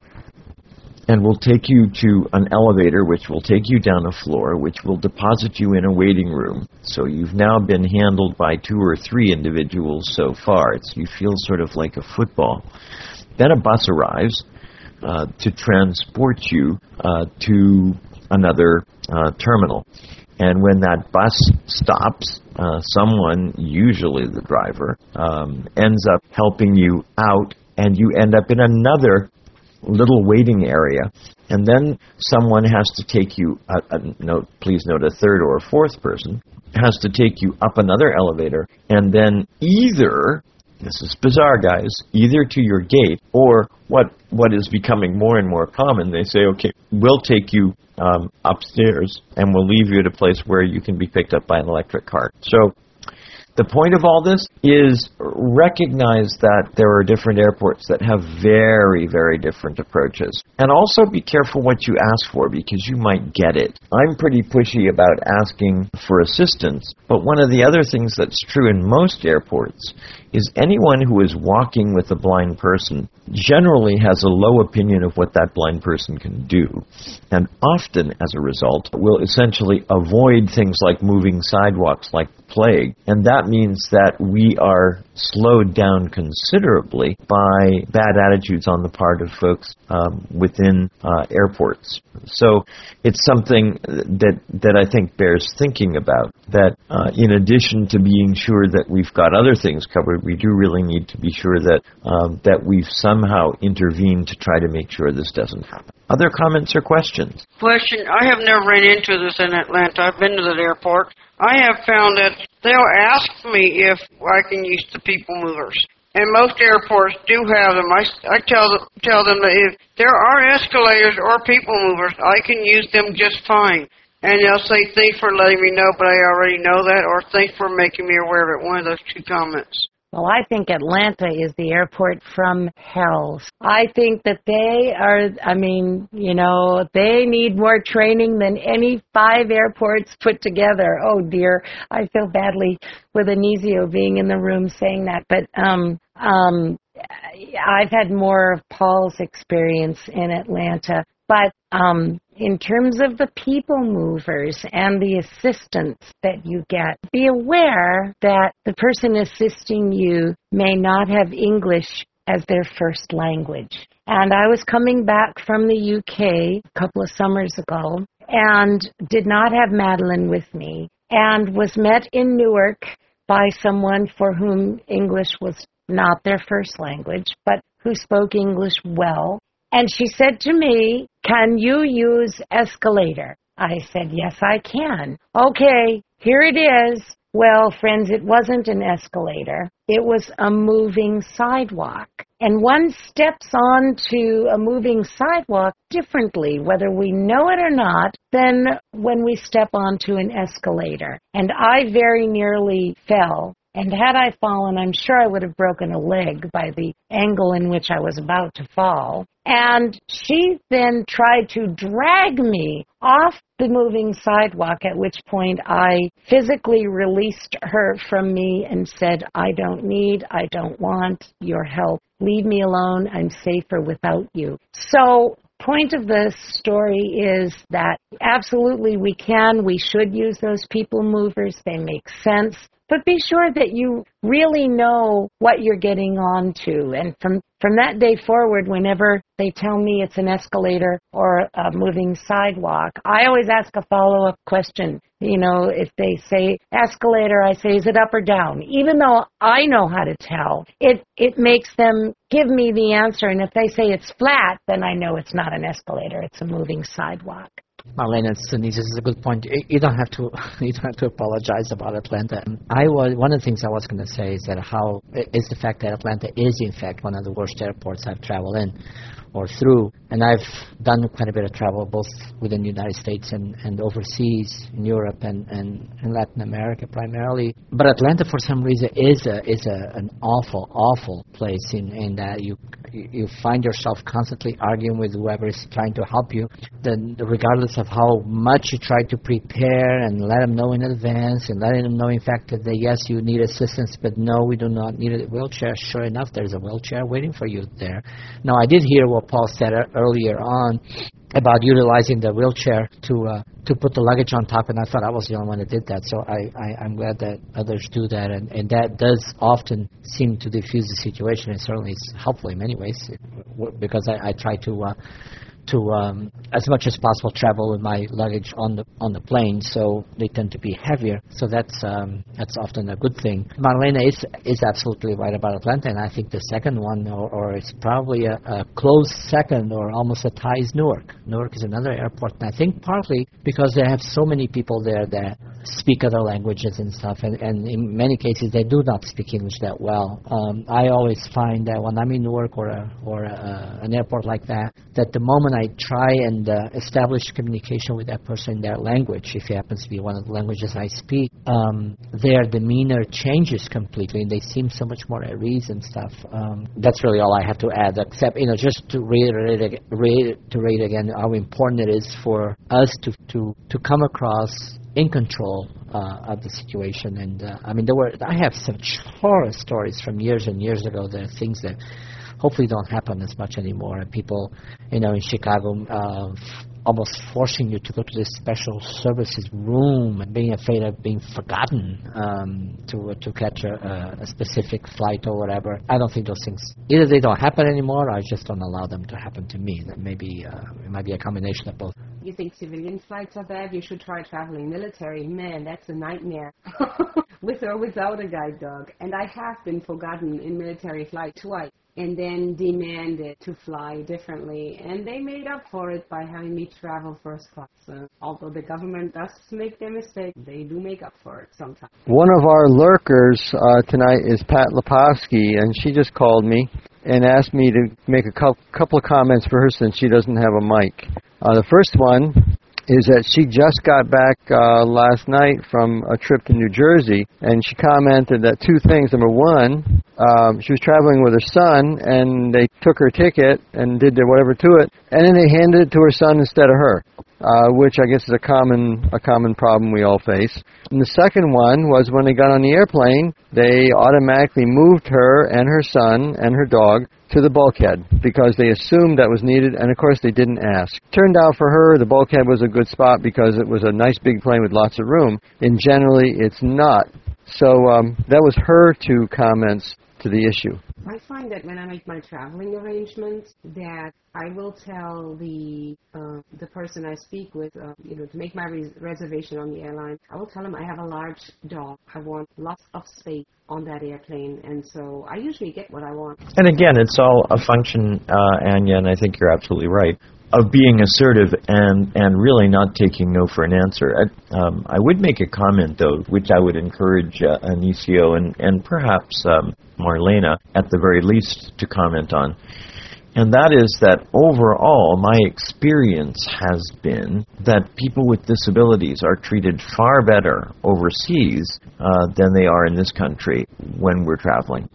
and will take you to an elevator, which will take you down a floor, which will deposit you in a waiting room. So you've now been handled by two or three individuals so far. It's, you feel sort of like a football. Then a bus arrives uh, to transport you uh, to another uh, terminal. And when that bus stops, uh, someone, usually the driver, um, ends up helping you out, and you end up in another little waiting area, and then someone has to take you, uh, uh, note, please note a third or a fourth person, has to take you up another elevator, and then either, this is bizarre guys, either to your gate, or what what is becoming more and more common, they say, okay, we'll take you um, upstairs, and we'll leave you at a place where you can be picked up by an electric cart. So the point of all this is recognize that there are different airports that have very, very different approaches. And also be careful what you ask for, because you might get it. I'm pretty pushy about asking for assistance, but one of the other things that's true in most airports is anyone who is walking with a blind person generally has a low opinion of what that blind person can do, and often, as a result, will essentially avoid things like moving sidewalks like the plague. And that means that we are slowed down considerably by bad attitudes on the part of folks um, within uh, airports. So it's something that that I think bears thinking about, that uh, in addition to being sure that we've got other things covered, we do really need to be sure that um, that we've somehow intervened to try to make sure this doesn't happen. Other comments or questions? Question. I have never ran into this in Atlanta. I've been to that airport. I have found that they'll ask me if I can use the people movers. And most airports do have them. I, I tell them, tell them that if there are escalators or people movers, I can use them just fine. And they'll say, thanks for letting me know, but I already know that, or thanks for making me aware of it. One of those two comments. Well, I think Atlanta is the airport from hell. I think that they are, I mean, you know, they need more training than any five airports put together. Oh, dear. I feel badly with Anisio being in the room saying that. But um, um, I've had more of Paul's experience in Atlanta. But um, in terms of the people movers and the assistance that you get, be aware that the person assisting you may not have English as their first language. And I was coming back from the U K a couple of summers ago and did not have Madeline with me and was met in Newark by someone for whom English was not their first language, but who spoke English well. And she said to me, "Can you use escalator?" I said, "Yes, I can." "Okay, here it is." Well, friends, it wasn't an escalator. It was a moving sidewalk. And one steps onto a moving sidewalk differently, whether we know it or not, than when we step onto an escalator. And I very nearly fell. And had I fallen, I'm sure I would have broken a leg by the angle in which I was about to fall. And she then tried to drag me off the moving sidewalk, at which point I physically released her from me and said, "I don't need, I don't want your help. Leave me alone. I'm safer without you." So, point of the story is that absolutely we can, we should use those people movers. They make sense. But be sure that you really know what you're getting onto. And from, from that day forward, whenever they tell me it's an escalator or a moving sidewalk, I always ask a follow-up question. You know, if they say escalator, I say, is it up or down? Even though I know how to tell, it, it makes them give me the answer. And if they say it's flat, then I know it's not an escalator, it's a moving sidewalk. Marlene and Denise, this is a good point. You don't have to you don't have to apologize about Atlanta. I was one of the things I was going to say is that how is the fact that Atlanta is in fact one of the worst airports I've traveled in or through, and I've done quite a bit of travel both within the United States and, and overseas in Europe and, and in Latin America primarily. But Atlanta, for some reason, is a is a an awful awful place in, in that you you find yourself constantly arguing with whoever is trying to help you, then regardless of how much you try to prepare and let them know in advance and letting them know in fact that they, yes, you need assistance, but no, we do not need a wheelchair. Sure enough, there's a wheelchair waiting for you there. Now, I did hear what Paul said earlier on about utilizing the wheelchair to uh, to put the luggage on top, and I thought I was the only one that did that, so I, I, I'm glad that others do that, and, and that does often seem to diffuse the situation, and certainly it's helpful in many ways, because I, I try to uh, to um, as much as possible travel with my luggage on the on the plane, so they tend to be heavier. So that's um, that's often a good thing. Marlene is is absolutely right about Atlanta, and I think the second one, or, or it's probably a, a close second, or almost a tie, is Newark. Newark is another airport, and I think partly because they have so many people there that speak other languages and stuff, and, and in many cases they do not speak English that well. Um, I always find that when I'm in Newark or a, or a, an airport like that, that the moment I try and uh, establish communication with that person in their language, if it happens to be one of the languages I speak, um, their demeanor changes completely, and they seem so much more at ease and stuff. Um, that's really all I have to add, except, you know, just to reiterate, reiterate again how important it is for us to, to, to come across in control uh, of the situation. And uh, I mean, there were I have such horror stories from years and years ago. There are things that hopefully don't happen as much anymore. And people, you know, in Chicago, uh, f- almost forcing you to go to this special services room and being afraid of being forgotten um, to uh, to catch a, a specific flight or whatever. I don't think those things, either they don't happen anymore, or I just don't allow them to happen to me. That maybe uh, it might be a combination of both. You think civilian flights are bad? You should try traveling military. Man, that's a nightmare. With or without a guide dog. And I have been forgotten in military flight twice, and then demanded to fly differently. And they made up for it by having me travel first class. So, although the government does make their mistake, they do make up for it sometimes. One of our lurkers uh, tonight is Pat Lepofsky, and she just called me and asked me to make a co- couple of comments for her since she doesn't have a mic. Uh, the first one is that she just got back uh, last night from a trip to New Jersey, and she commented that two things. Number one, um, she was traveling with her son, and they took her ticket and did their whatever to it, and then they handed it to her son instead of her, uh, which I guess is a common a common problem we all face. And the second one was when they got on the airplane, they automatically moved her and her son and her dog to the bulkhead because they assumed that was needed, and of course they didn't ask. Turned out for her, the bulkhead was a good spot because it was a nice big plane with lots of room, and generally it's not. So um, that was her two comments to the issue? I find that when I make my traveling arrangements, that I will tell the uh, the person I speak with, uh, you know, to make my res- reservation on the airline, I will tell them I have a large dog. I want lots of space on that airplane, and so I usually get what I want. And again, it's all a function, uh, Anya, and I think you're absolutely right, of being assertive and, and really not taking no for an answer. I, um, I would make a comment, though, which I would encourage uh, Anicio and, and perhaps um, Marlena, at the very least, to comment on. And that is that overall, my experience has been that people with disabilities are treated far better overseas uh, than they are in this country when we're traveling.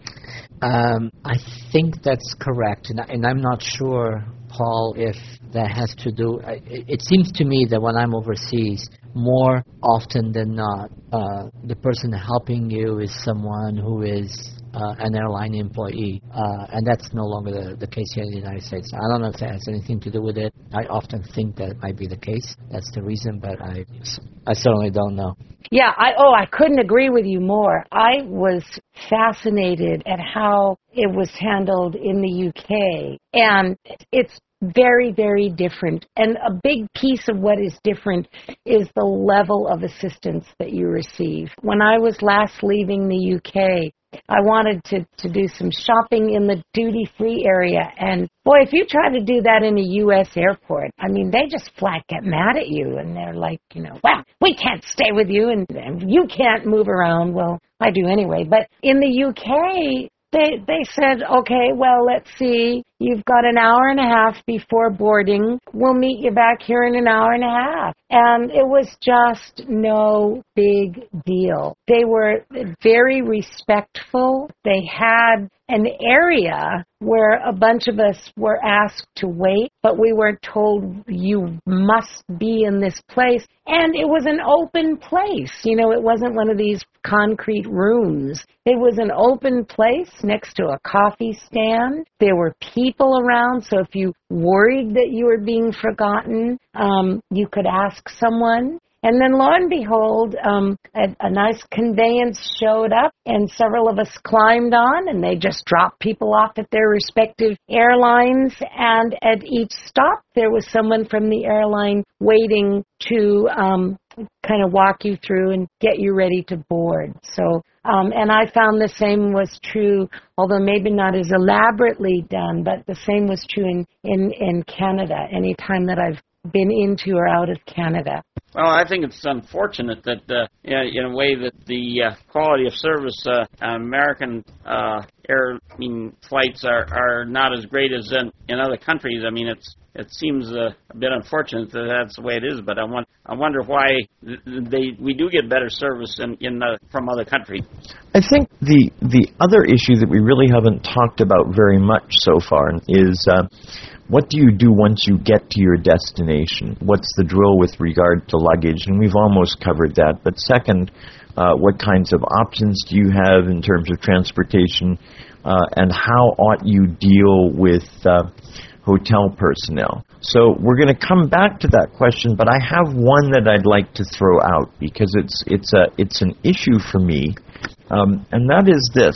Um, I think that's correct, and, I, and I'm not sure, Paul, if that has to do... It, it seems to me that when I'm overseas, more often than not, uh, the person helping you is someone who is uh, an airline employee, uh, and that's no longer the, the case here in the United States. I don't know if that has anything to do with it. I often think that it might be the case. That's the reason, but I, I certainly don't know. Yeah, I oh, I couldn't agree with you more. I was fascinated at how it was handled in the U K, and it's very, very different. And a big piece of what is different is the level of assistance that you receive. When I was last leaving the U K, I wanted to, to do some shopping in the duty-free area. And, boy, if you try to do that in a U S airport, I mean, they just flat get mad at you. And they're like, you know, well, we can't stay with you and, and you can't move around. Well, I do anyway. But in the U K, they they said, okay, well, let's see. You've got an hour and a half before boarding. We'll meet you back here in an hour and a half. And it was just no big deal. They were very respectful. They had an area where a bunch of us were asked to wait, but we weren't told you must be in this place. And it was an open place. You know, it wasn't one of these concrete rooms. It was an open place next to a coffee stand. There were people around, so if you worried that you were being forgotten, um, you could ask someone. And then, lo and behold, um, a, a nice conveyance showed up, and several of us climbed on, and they just dropped people off at their respective airlines. And at each stop, there was someone from the airline waiting to um, kind of walk you through and get you ready to board. So, um, and I found the same was true, although maybe not as elaborately done, but the same was true in, in, in Canada, any time that I've been into or out of Canada. Well, I think it's unfortunate that, uh, in a way, that the uh, quality of service uh, American uh, air I mean, flights are, are not as great as in, in other countries. I mean, it's it seems uh, a bit unfortunate that that's the way it is. But I want I wonder why they we do get better service in, in uh, from other countries. I think the the other issue that we really haven't talked about very much so far is. Uh, What do you do once you get to your destination? What's the drill with regard to luggage? And we've almost covered that. But second, uh, what kinds of options do you have in terms of transportation? Uh, and how ought you deal with uh, hotel personnel? So we're going to come back to that question, but I have one that I'd like to throw out because it's it's a it's an issue for me, um, and that is this.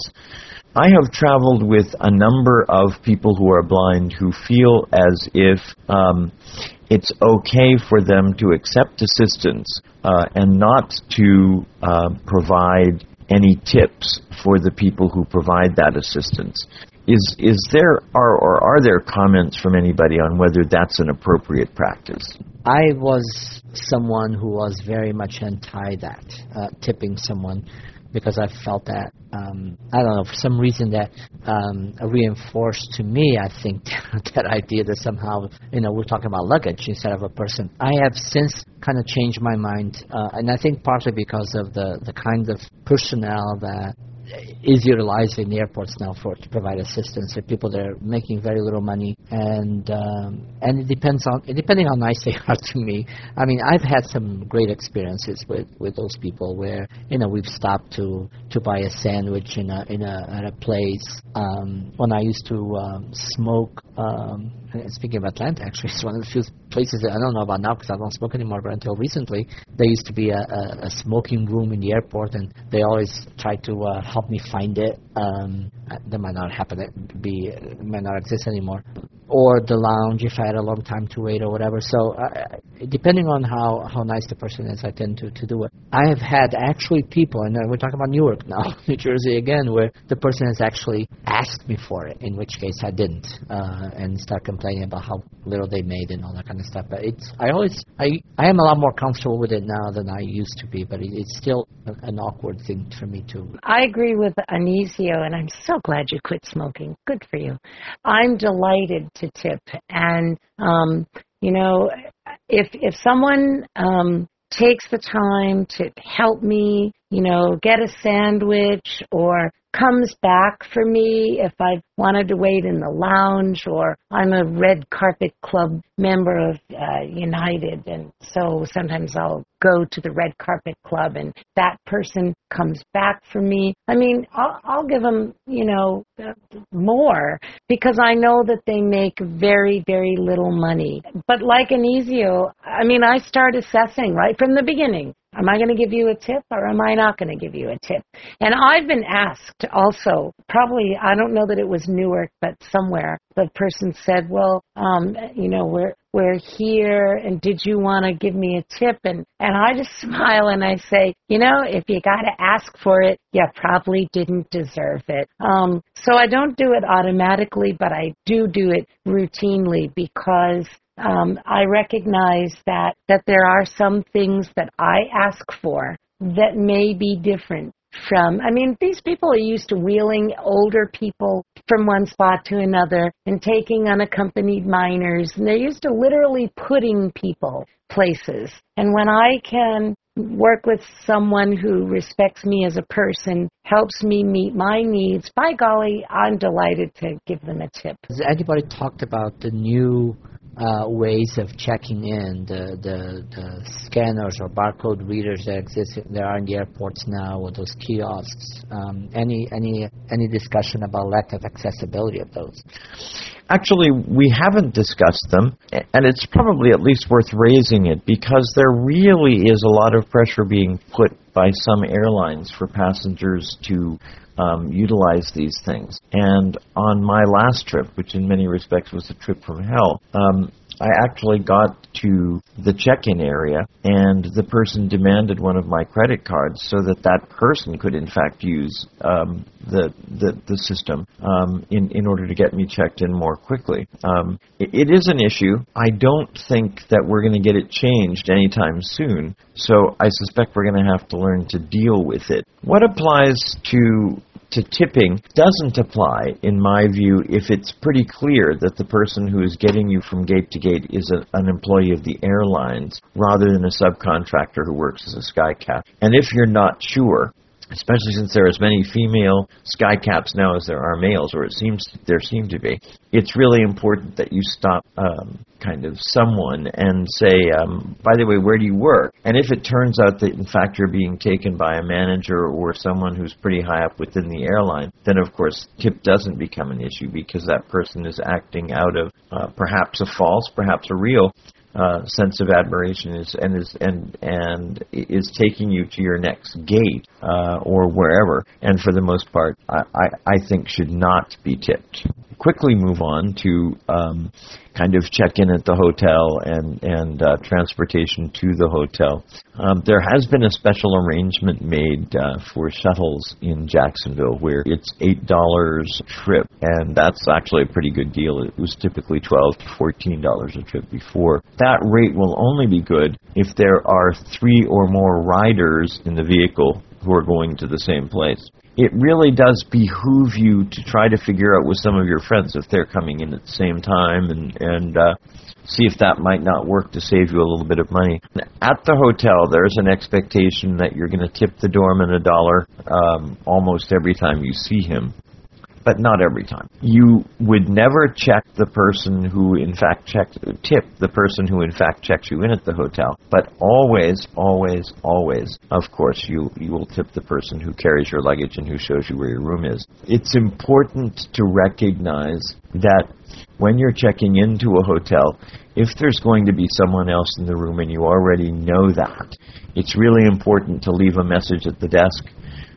I have traveled with a number of people who are blind who feel as if um, it's okay for them to accept assistance uh, and not to uh, provide any tips for the people who provide that assistance. Is is there are, or are there comments from anybody on whether that's an appropriate practice? I was someone who was very much anti that, uh, tipping someone. Because I felt that, um, I don't know, for some reason that um, reinforced to me, I think, that idea that somehow, you know, we're talking about luggage instead of a person. I have since kind of changed my mind, uh, and I think partly because of the, the kind of personnel that is utilized in the airports now for to provide assistance. There are people that are making very little money, and um, and it depends on it depending on how nice they are to me. I mean, I've had some great experiences with, with those people where you know we've stopped to, to buy a sandwich in a in a at a place. Um, when I used to um, smoke, um, speaking of Atlanta, actually, it's one of the few places that I don't know about now because I don't smoke anymore. But until recently, there used to be a, a, a smoking room in the airport, and they always tried to uh, help me find it. Um, that might not happen, be might not exist anymore, or the lounge if I had a long time to wait or whatever. So uh, depending on how, how nice the person is, I tend to, to do it. I have had actually people, and we're talking about Newark now, New Jersey again, where the person has actually asked me for it, in which case I didn't, uh, and start complaining about how little they made and all that kind of stuff. But it's I always I I am a lot more comfortable with it now than I used to be, but it, it's still a, an awkward thing for me to. I agree with Anisio, and I'm so glad you quit smoking. Good for you. I'm delighted to tip, and um, you know, if if someone um, takes the time to help me, you know, get a sandwich or comes back for me if I've wanted to wait in the lounge, or I'm a Red Carpet Club member of uh, United, and so sometimes I'll go to the Red Carpet Club and that person comes back for me. I mean, I'll, I'll give them, you know, more because I know that they make very, very little money. But like Anisio, I mean, I start assessing right from the beginning. Am I going to give you a tip or am I not going to give you a tip? And I've been asked also, probably, I don't know that it was Newark, but somewhere, the person said, well, um, you know, we're we're here, and did you want to give me a tip? And, and I just smile and I say, you know, if you got to ask for it, you probably didn't deserve it. Um, so I don't do it automatically, but I do do it routinely because Um, I recognize that, that there are some things that I ask for that may be different from, I mean, these people are used to wheeling older people from one spot to another and taking unaccompanied minors, and they're used to literally putting people places. And when I can work with someone who respects me as a person, helps me meet my needs, by golly, I'm delighted to give them a tip. Has anybody talked about the new Uh, ways of checking in, the, the the scanners or barcode readers that exist there are in the airports now, or those kiosks? Um, any any any discussion about lack of accessibility of those? Actually, we haven't discussed them, and it's probably at least worth raising it because there really is a lot of pressure being put by some airlines for passengers to um, utilize these things. And on my last trip, which in many respects was a trip from hell, um, I actually got to the check-in area, and the person demanded one of my credit cards so that that person could, in fact, use um, the, the the system um, in in order to get me checked in more quickly. Um, it, it is an issue. I don't think that we're going to get it changed anytime soon, so I suspect we're going to have to learn to deal with it. What applies to to tipping doesn't apply, in my view, if it's pretty clear that the person who is getting you from gate to gate is a, an employee of the airlines rather than a subcontractor who works as a skycap. And if you're not sure, especially since there are as many female skycaps now as there are males, or it seems there seem to be, it's really important that you stop um, kind of someone and say, um, by the way, where do you work? And if it turns out that, in fact, you're being taken by a manager or someone who's pretty high up within the airline, then, of course, tip doesn't become an issue because that person is acting out of uh, perhaps a false, perhaps a real Uh, sense of admiration is and is and and is taking you to your next gate uh, or wherever, and for the most part, I, I, I think should not be tipped. Quickly move on to um, kind of check in at the hotel and and uh, transportation to the hotel. Um, there has been a special arrangement made uh, for shuttles in Jacksonville where it's eight dollars a trip, and that's actually a pretty good deal. It was typically twelve to fourteen dollars a trip before. That rate will only be good if there are three or more riders in the vehicle who are going to the same place. It really does behoove you to try to figure out with some of your friends if they're coming in at the same time and, and uh, see if that might not work to save you a little bit of money. At the hotel, there's an expectation that you're going to tip the doorman a dollar um, almost every time you see him. But not every time. You would never check the person who in fact checked, tip the person who in fact checks you in at the hotel. But always, always, always, of course, you, you will tip the person who carries your luggage and who shows you where your room is. It's important to recognize that when you're checking into a hotel, if there's going to be someone else in the room and you already know that, it's really important to leave a message at the desk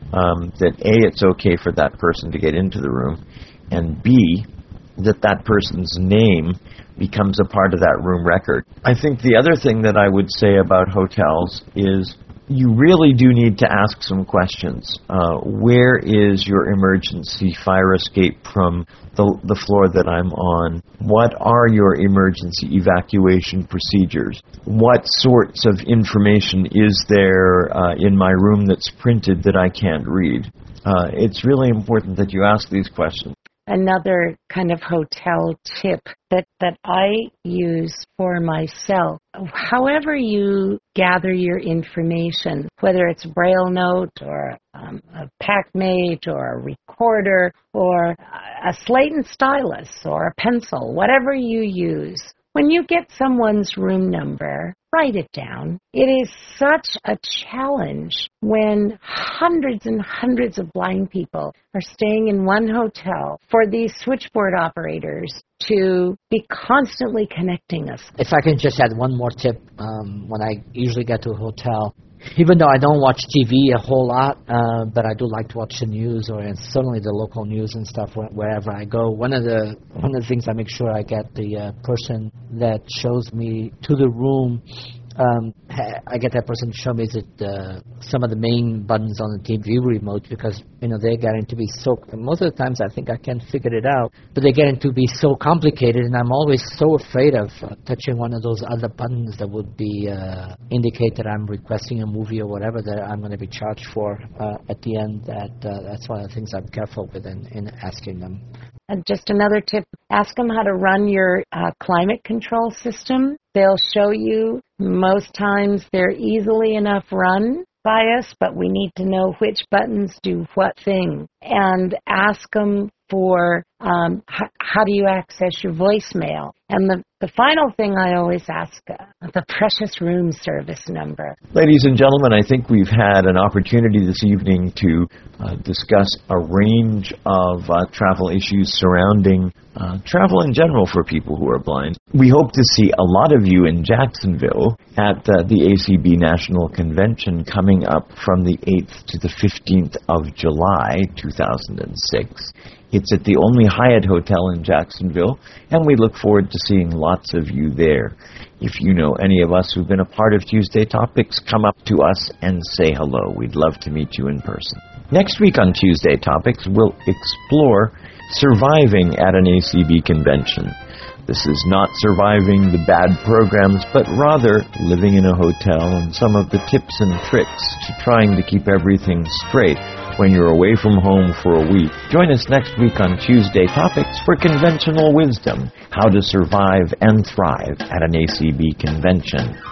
um, that A, it's okay for that person to get into the room, and B, that that person's name becomes a part of that room record. I think the other thing that I would say about hotels is you really do need to ask some questions. Uh, where is your emergency fire escape from the, the floor that I'm on? What are your emergency evacuation procedures? What sorts of information is there uh, in my room that's printed that I can't read? Uh, it's really important that you ask these questions. Another kind of hotel tip that, that I use for myself, however you gather your information, whether it's Braille note or um, a PacMate or a recorder or a slate and stylus or a pencil, whatever you use, when you get someone's room number, write it down. It is such a challenge when hundreds and hundreds of blind people are staying in one hotel for these switchboard operators to be constantly connecting us. If I can just add one more tip, um, when I usually get to a hotel, even though I don't watch T V a whole lot, uh, but I do like to watch the news or and certainly the local news and stuff wh- wherever I go. One of the one of the things I make sure I get the uh, person that shows me to the room. Um, I get that person to show me that uh, some of the main buttons on the T V remote, because you know they're getting to be so. Most of the times I think I can figure it out, but they're getting to be so complicated, and I'm always so afraid of uh, touching one of those other buttons that would be uh, indicate that I'm requesting a movie or whatever that I'm going to be charged for uh, at the end. That uh, that's one of the things I'm careful with in, in asking them. And just another tip, ask them how to run your uh, climate control system. They'll show you. Most times they're easily enough run by us, but we need to know which buttons do what thing. And ask them for um, h- how do you access your voicemail. And the, the final thing I always ask, uh, the precious room service number. Ladies and gentlemen, I think we've had an opportunity this evening to uh, discuss a range of uh, travel issues surrounding uh, travel in general for people who are blind. We hope to see a lot of you in Jacksonville at uh, the A C B National Convention coming up from the eighth to the fifteenth of July, two thousand six. It's at the only Hyatt Hotel in Jacksonville, and we look forward to seeing lots of you there. If you know any of us who've been a part of Tuesday Topics, come up to us and say hello. We'd love to meet you in person. Next week on Tuesday Topics, we'll explore surviving at an A C B convention. This is not surviving the bad programs, but rather living in a hotel and some of the tips and tricks to trying to keep everything straight when you're away from home for a week. Join us next week on Tuesday Topics for Conventional Wisdom, how to survive and thrive at an A C B convention.